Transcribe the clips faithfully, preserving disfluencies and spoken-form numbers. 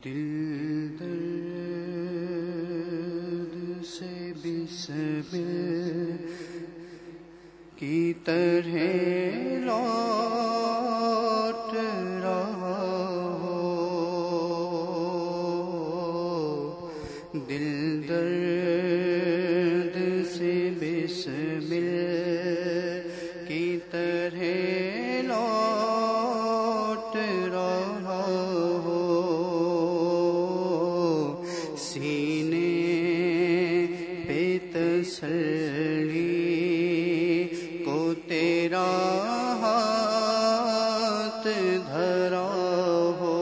دل درد سے بسمل کی طرح لوٹ رہا ہو، دل درد سے بسمل کی طرح لوٹ رہا ہو، سینے پہ تسلی کو تیرا ہاتھ دھرا ہو،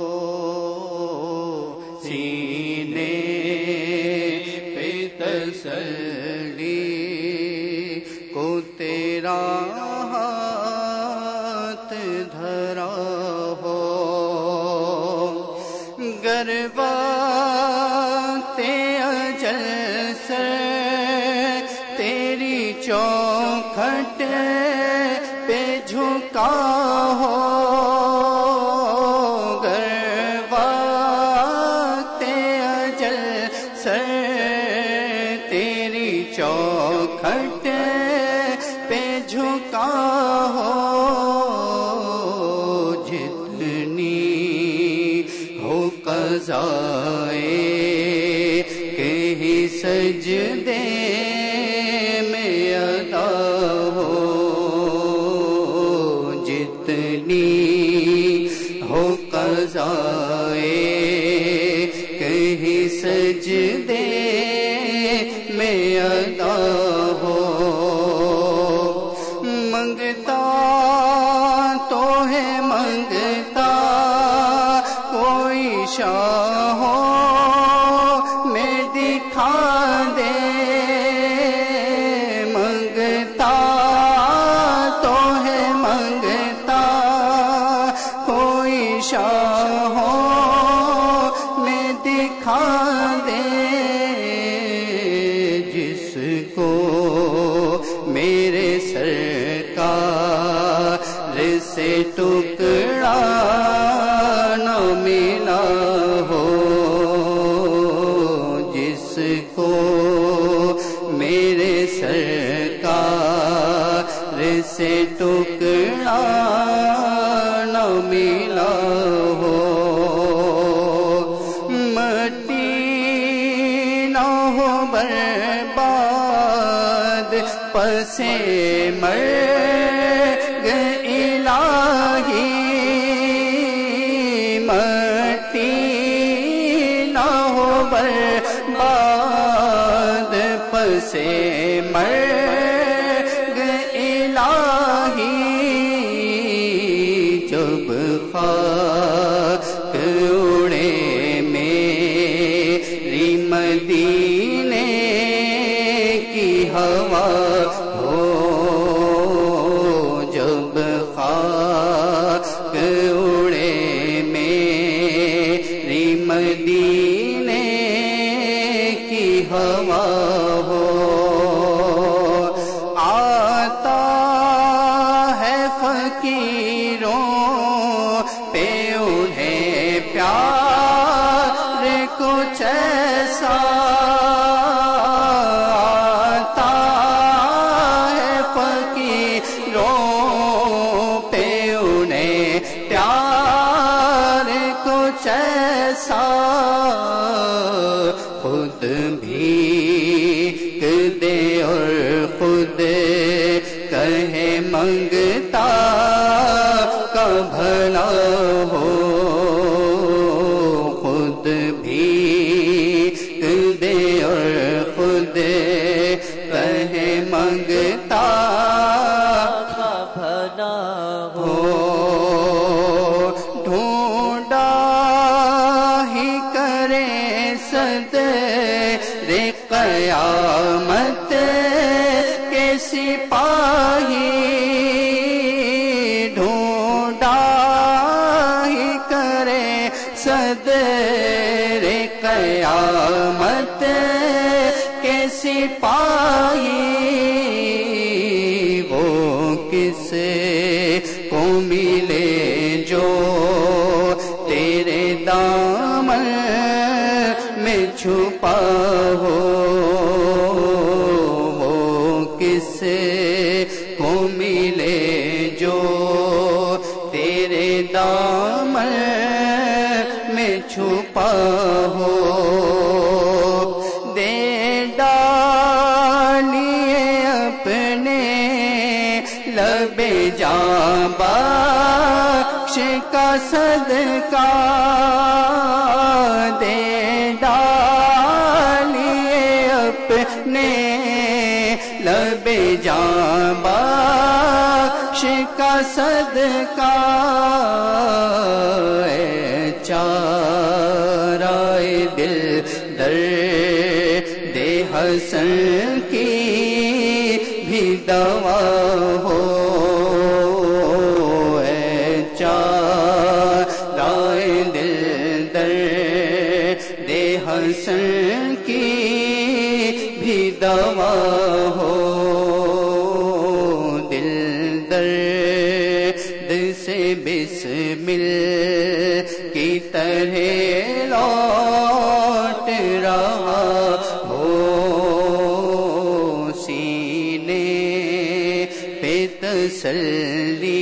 سینے پہ تسلی کو تیرا ہاتھ دھرا ہو، گر وقت اجل سے تیری چوکھٹ پہ جھکا ہو، گر وقت اجل سے تیری چوکھٹ پہ جھکا ہو، جتنی ہو قضائے کہیں سجدے میں ادا ہو، جتنی ہو قضائے کہیں سجدے میں ادا ہو، منگتا تو ہے منگتا کوئی شاہوں میں دکھا دے، منگتا تو ہے منگتا کوئی شاہوں میں دکھا دے، جس کو میرے سرکار سے ٹکڑا نہ ملا ہو، جس کو میرے سرکار سے ٹکڑا نہ ملا ہو، مٹی نہ ہو برباد پسے مرگ الہی، مٹی نہ ہو برباد پسے مرگ الہی، جب خاک اڑے میری مدینے کی ہوا ہو، جب خاک اڑے میری مدینے کی ہوا ہو، آتا ہے فقیروں پہ انہیں پیار کچھ ایسا، آتا ہے فقیروں پہ انہیں پیار کچھ ایسا، خود بھیک دے اور خود کہے منگتا کا بھلا ہو، خود بھیک دے اور خود کہے منگتا کا بھلا ہو، ڈھونڈا ہی کرے صدر قیامت کے سپاہی، ڈھونڈا ہی کرے صدر قیامت کے سپاہی، وہ کس کو ملے جو تیرے دام دامن میں چھپا ہو، وہ کس کو ملے جو تیرے دامن میں چھپا ہو، دے ڈالیے اپنے لب جاں بخش کا صدقہ، دے ڈالیے اپنے لب جاں بخش کا صدقہ، اے چارۂ دل درد حسن کی بھی دوا ہو، اے چارۂ دل درد حسن کی بھی دوا ہو، دل درد سے بسمل کی طرح لوٹ رہا ہو، سینے پہ تسلی